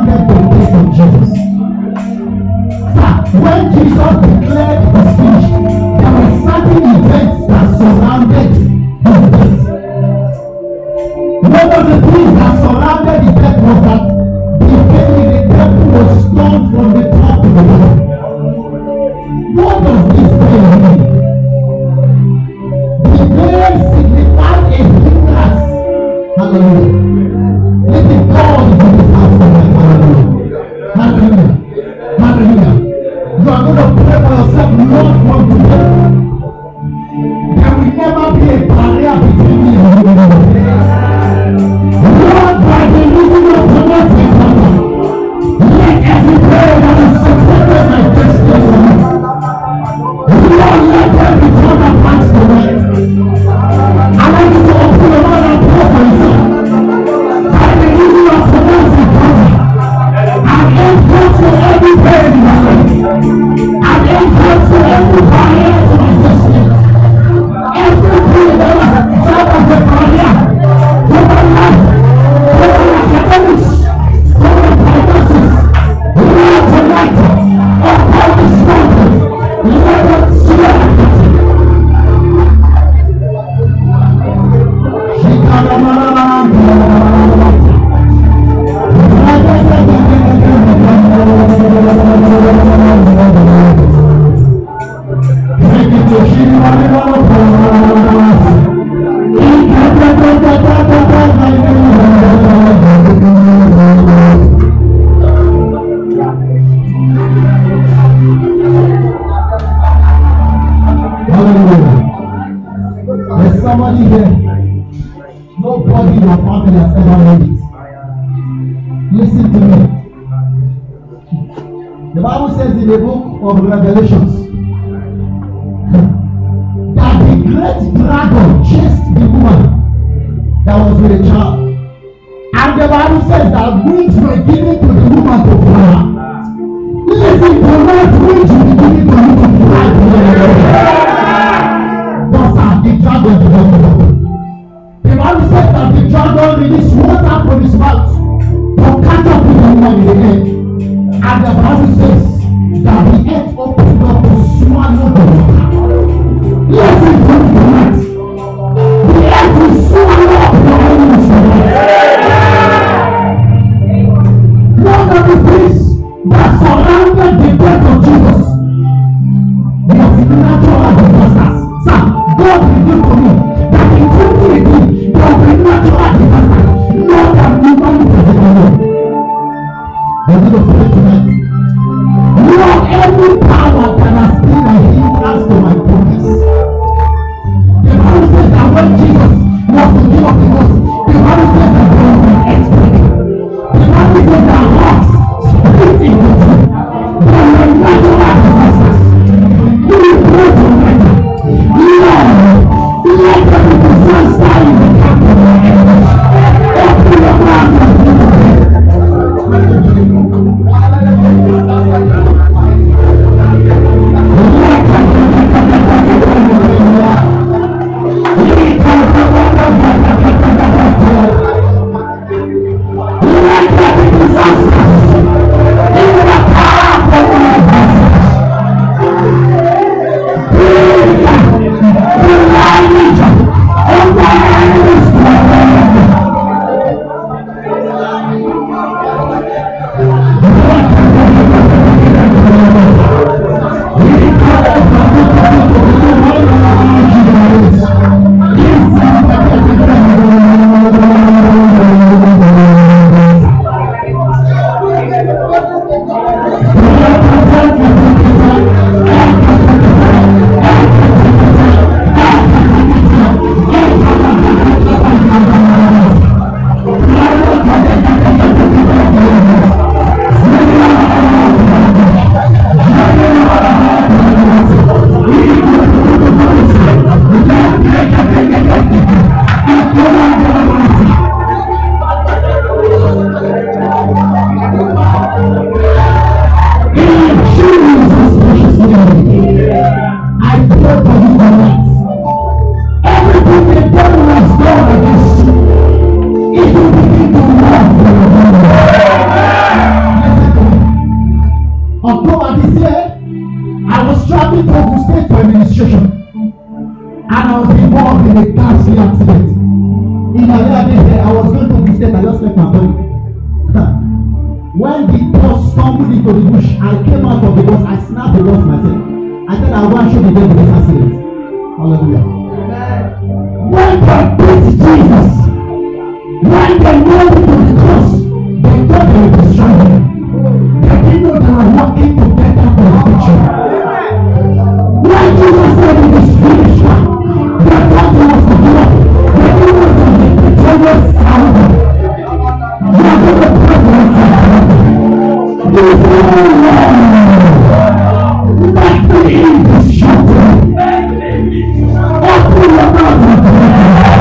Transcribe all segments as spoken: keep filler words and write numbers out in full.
surrounded the death of Jesus. Sir, when Jesus declared his speech, there were certain events that surrounded his death. One of the things that surrounded the death was that the veil in the temple was torn from the top to the bottom. What does this veil mean? The veil signifies a hindrance. Hallelujah. Let God is in this house tonight. Hallelujah. Hallelujah. Hallelujah. You are going to pray for yourself, Lord, from today. There will never be a barrier between me and you. Lord, by the reason of the Lord's encounter, let every prayer that is supported my destiny for me. Lord, let every turn of hearts tonight. I want you to open your mouth and pray for yourself. By the reason of the Lord's encounter, I enter to every prayer in my life. I enter to every barrier to my destiny. Every prayer that was a part of the barrier to my life. Somebody here, nobody in your family has ever made it. Listen to me. The Bible says in the book of Revelations that the great dragon chased the woman that was with a child. And the Bible says that wings were given to the woman to fly. Listen to what wings were given to you to fly. The dragon did not give up. The Bible says that the dragon released water from his mouth to catch up with the woman in the air. And the Bible says that the earth opened up to swallow the water. Listen to me tonight. The earth will swallow up your enemies tonight. One of the things that surrounded the death of Jesus was natural disasters. Sir, God revealed to me that in twenty eighteen there will be natural disasters. Lord, I'm human for the world. We're going to pray tonight. Lord, every power that has been a hindrance to my progress. The Bible says that when Jesus was the king of the ghost, the Bible says that there was an earthquake. The Bible says that rocks split into two. There were natural disasters. You will pray tonight. Lord, let every disaster in the camp of my enemies open your mouth and give me. ghastly accident. In my day, I was going to the state, I just left my body. When the bus stumbled into the bush, I came out of the bus, I snapped the bus myself. I said, I want to show the devil this accident. Hallelujah. When they beat Jesus, when they nailed him to the cross, they thought they would destroy him. They didn't know they were working together for the picture. When Jesus said it is finished, they thought he was the Lord. They didn't know that the picture was over. They are going to pray for him. This is let the eagles shout. Open your mouth and pray.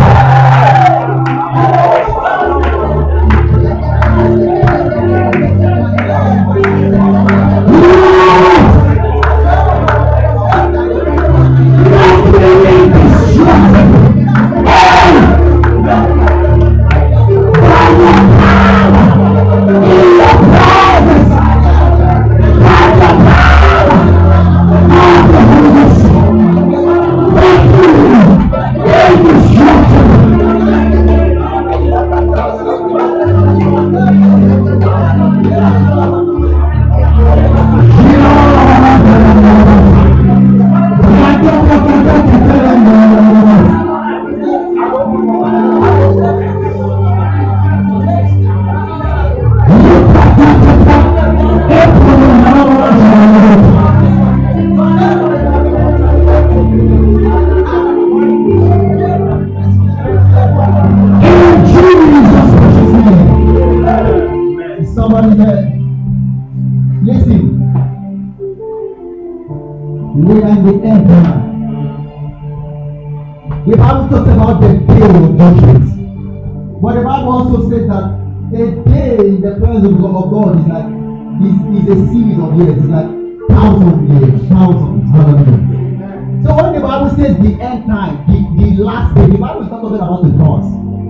The Bible talks about the day of judgment. But the Bible also says that a day in the presence of God is like is, is a series of years. It's like thousands of years, thousands. Hallelujah. So when the Bible says the end time, the, the last day, the Bible is not talking about the cross.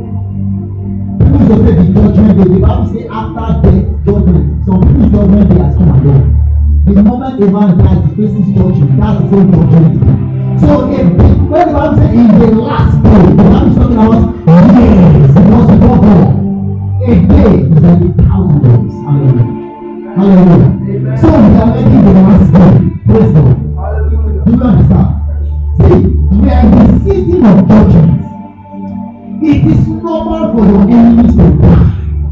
People just say the judgment day. The Bible says after death, judgment. Some people's judgment day has come and gone. The moment a man dies, he faces judgment. That's the same judgment day. So if when the Bible says in the last day, the Bible is talking about years, because before God, a day is like a thousand days. Hallelujah. Hallelujah. So we are making the last day. Praise God. Hallelujah. Do you understand? See, we are in the season of judgment. It is normal for your enemies to die.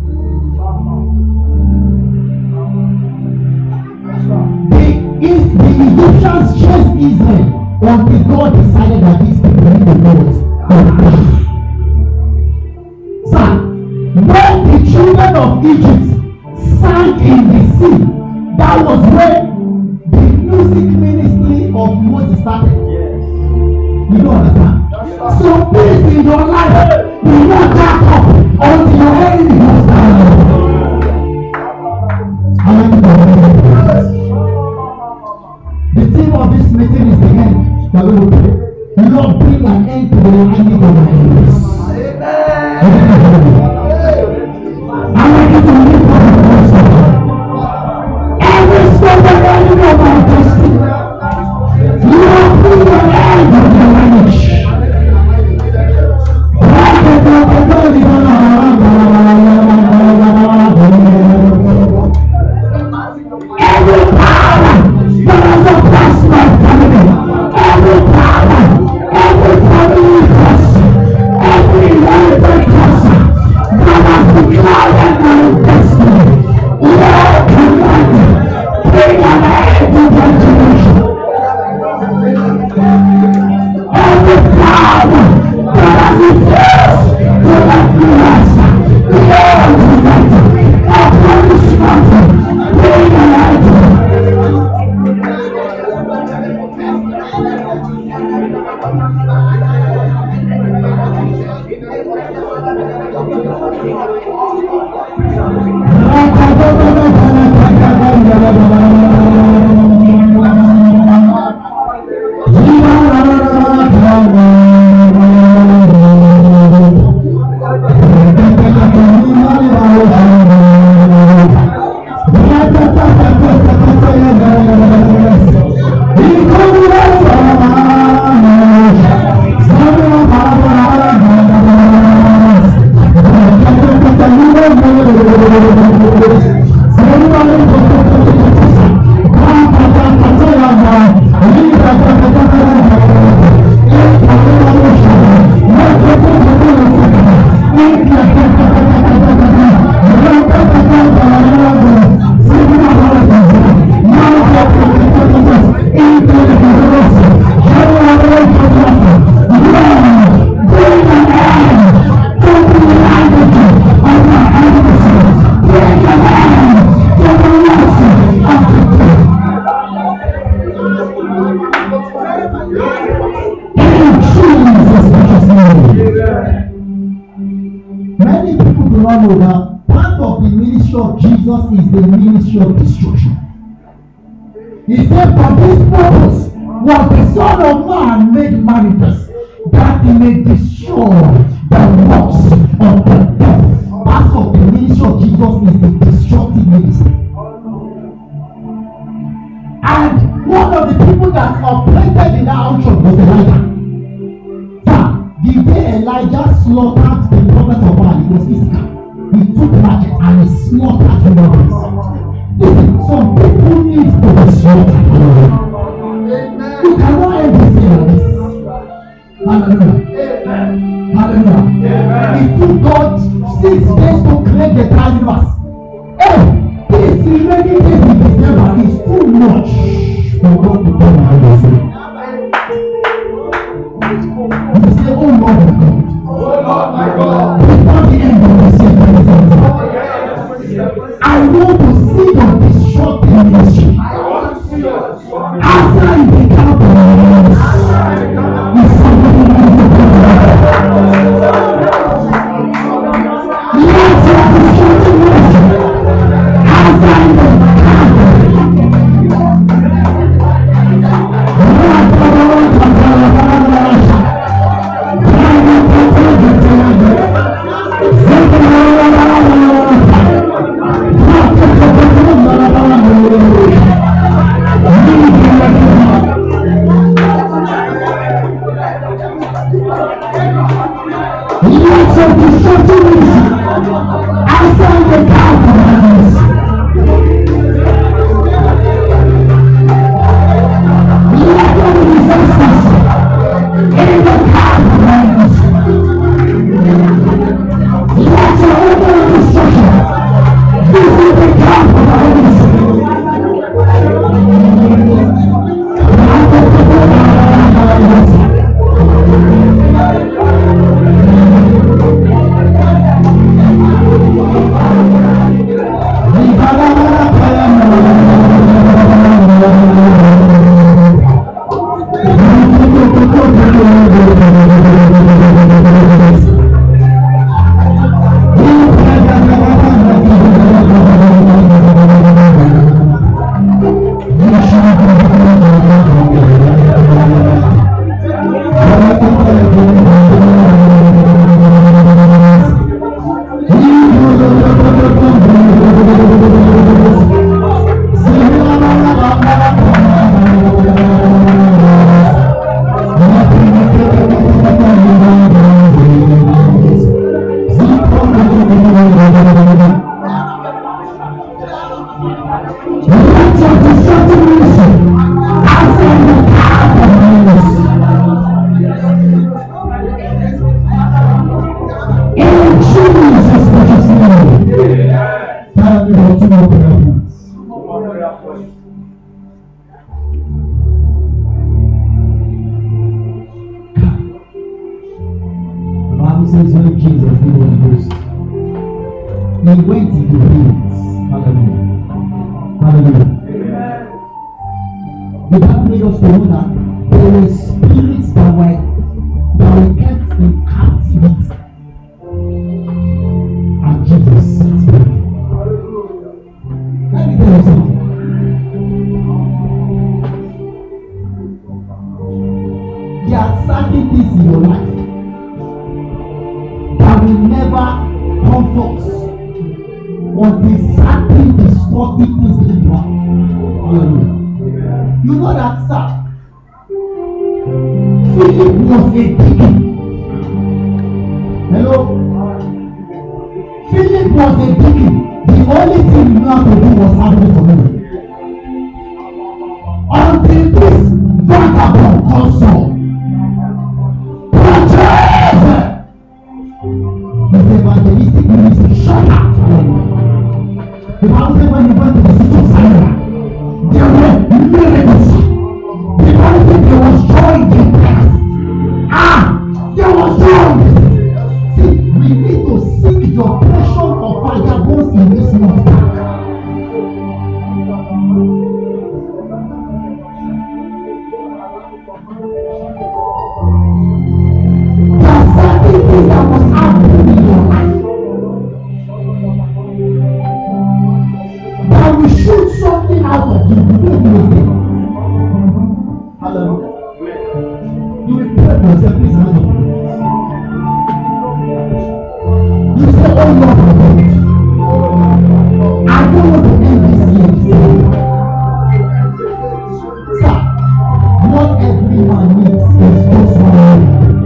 The, if the Egyptians chased Israel until God decided that these people need the Lord. Sir, when the children of Egypt sank in the sea, that was when the music ministry of Moses started. Yes. You don't understand? Yes, so please in your life, do not jack up until your enemy goes down. The theme of this meeting is the end. The Lord, Lord, bring an end to the enemy of my enemies. I want you to live for the person. Every step of the enemy of my destiny. Lord, bring an end to the enemy. of Jesus is the ministry of destruction. He said, for this purpose was the Son of Man made manifest, that he may destroy the works of the devil. Part of the ministry of Jesus is the destructive ministry. And one of the people that operated in that outreach was Elijah. Now, the day Elijah slaughtered the prophet of God, it was Easter. He took market and he slaughtered human beings. Listen, some people need to be slaughtered. You cannot end this thing like this. Hallelujah. Hallelujah. It took God six days to create the canvas. Hey! This remaining days in December is too much for God to come and do. You say, oh Lord my God. Oh Lord my God. Before the end of this year, I want to see your destructive ministry. After you become the is somebody let your destructive ministry. out of you, you don't do anything. Hallelujah. You will pray for yourself, please hands up. You say, oh Lord, I don't want to end this year. Sir, not everyone needs a special one.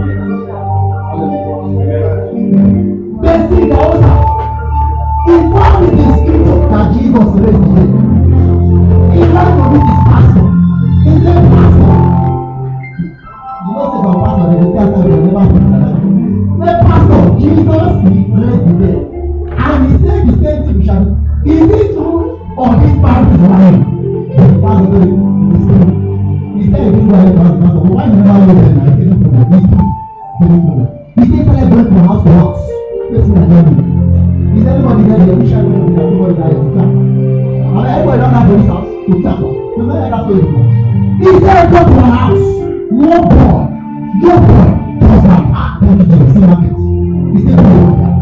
Basic also. If one is the scripture that Jesus raised him, he learned to be his pastor. He said, pastor. You know, say for pastor, they will tell them they never put that. The pastor, Jesus, he raised the dead. And he said the same thing shall be. Is it true or this part is lying? The pastor said, it's true. He said, if you are a pastor, but why you never know them? I said, no problem. This time. He said, celebrate from house to house. Person like that. Is everybody there? They wish I know that everybody there to clap. And everybody don't have this house to clap. You know that story. He said, go to a house. No boy, no boy does not act on the same market. He said, no.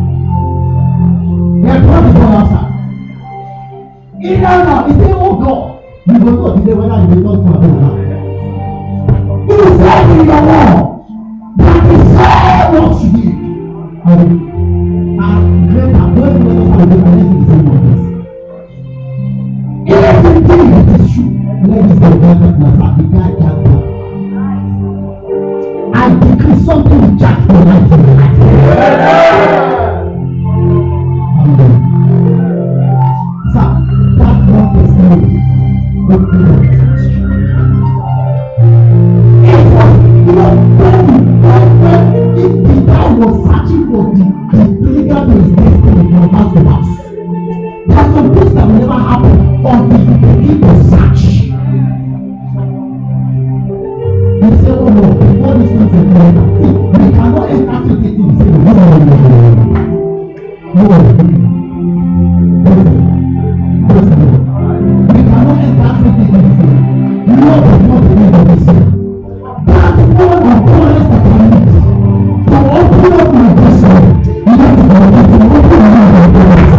They are trying to go outside. He now, he said, oh God, you will not be there whether you will not come or not. He said in your word that he said what you did. And greater, when you know how to do anything, the same of this. If indeed it is true, let this be the that matter, the guy can't go. I decree something with Jack for life in the life. Amen. Sir, that one testimony will be the it was, you know, when when if Peter was searching for the the trigger to his destiny from house to house, there are some things that will never happen until you begin to search. You say, oh no, before this thing is done, see, we cannot enter to this thing and say, no, no, no, no, no, no, no, we cannot enter to this thing and say, no, before the end of this year. That's one of the honest that I need. To open up my vessel, you have to go to open up my vessel.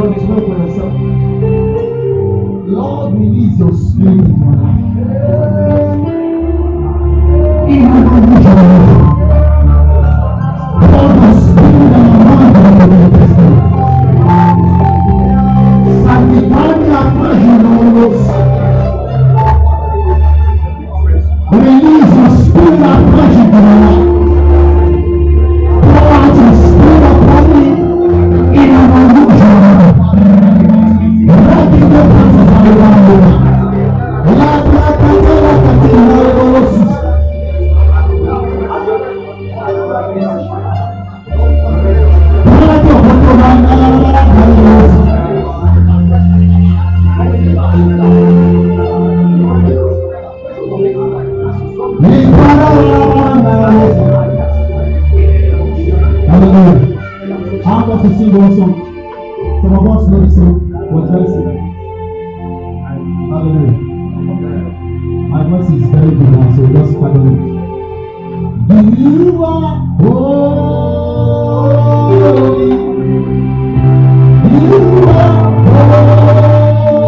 Lord, release your spirit in my life. Release your spirit of passion to my life. Pour out your spirit upon me in an unusual manner. Let me go back to the world. Let me go back to the world. Hallelujah. I want to sing one song. Some of us know this song. What's very simple. Hallelujah. My voice is very good now, so just pardon me. You are holy. You are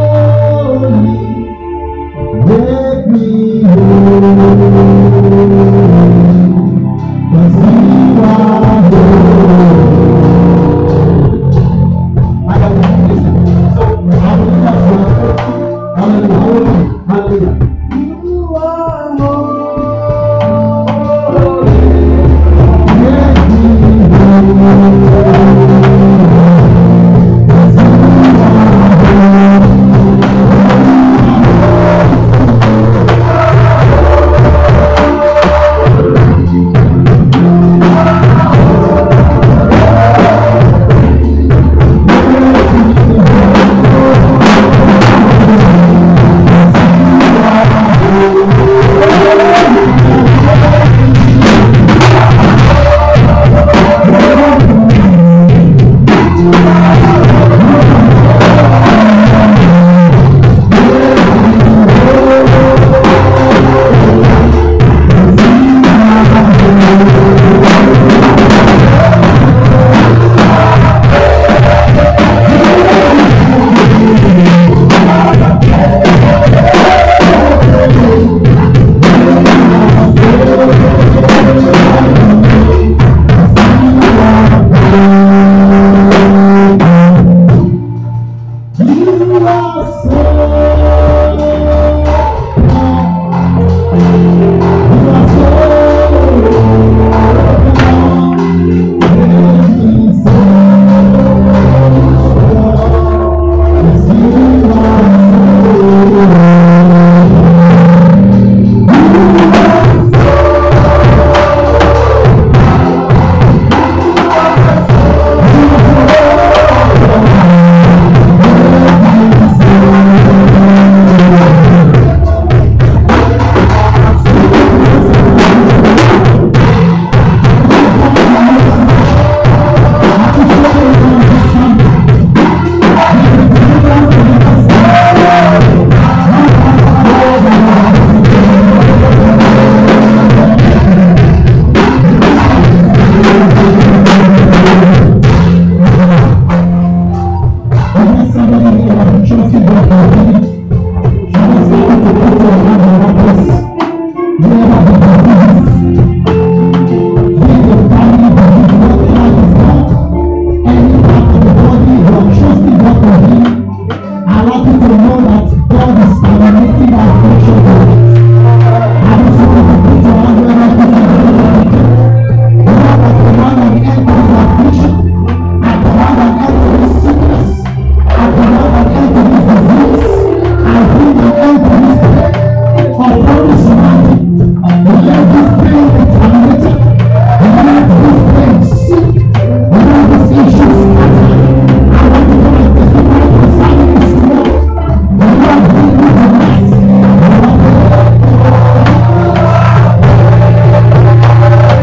holy. Make me holy.